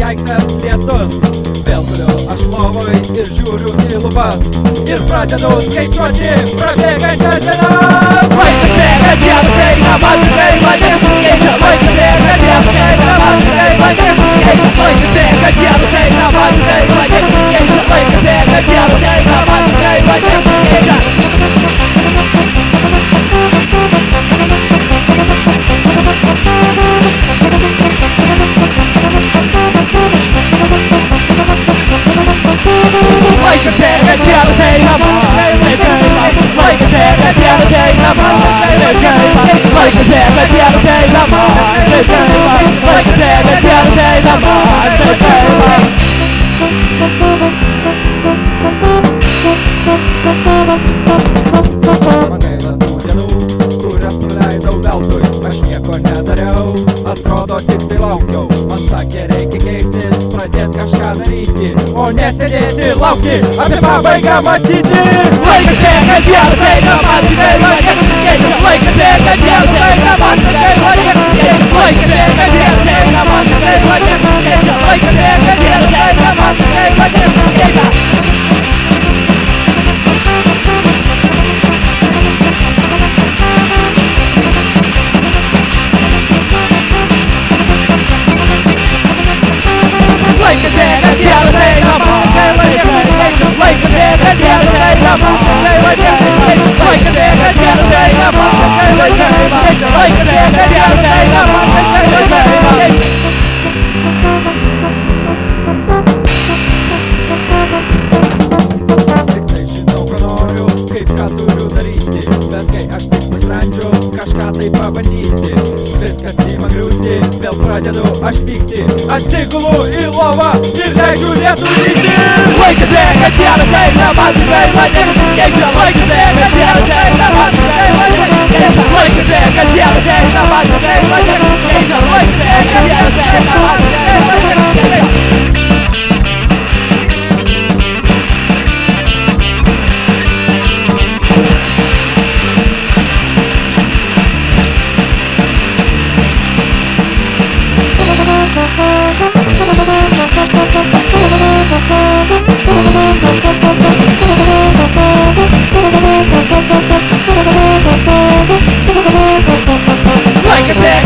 prakeiktas lietus. Vėl guliu aš lovoj ir žiūriu į lubas ir pradedu skaičiuoti prabėgančias dienas. Laikas bėga, dienos eina, man tikrai mane suskaičia. Laikas bėga, dienos eina, man tikrai mane suskaičia. Laikas bėga, dienos eina, man tikrai mane suskaičia. Laikas bėga, dienos eina, man tikrai mane suskaičia. Laikas bėga, dienos eina, man tikrai laikas bėga, dienos eina, man laikas bėga, dienos eina, man laikas bėga, dienos eina, man Man gaila tų dienų, kurias praleidau veltui. Aš nieko nedariau, atrodo tik tai laukiau. Man sakė, reikia keistis, pradėt kažką daryti, o nesėdėti, laukti, apie pabaigą matyti. Laikas bėga, dienos eina, man tikrai mane suskaičia. Laikas bėga, dienos eina, man tikrai mane suskaičia. Laikas bėga, dienos eina, man tikrai mane suskaičia. Laikas bėga, dienos eina, man tikrai mane suskaičia. Laikas bėga, dienos eina, man tikrai mane suskaičia. Laikas bėga, dienos eina, man tikrai mane suskaičia. Laikas bėga, dienos eina, man tikrai mane suskaičia. Laikas bėga, dienos eina, man tikrai mane suskaičia. Tiktai žinau, ko noriu, kaip ką turiu daryti, bet kai aš tik nusprendžiu kažką tai pabandyti, viskas ima griūti, vėl pradedu aš pykti, atsigulu į lovą ir leidžiu lietų lyti. Laikas bėga, dienos eina, man tikrai mane suskaičia. Laikas bėga, dienos eina, man tikrai mane suskaičia. Laikas bėga, dienos eina, man tikrai mane suskaičia. Laikas bėga, dienos eina, man tikrai mane suskaičia. Like a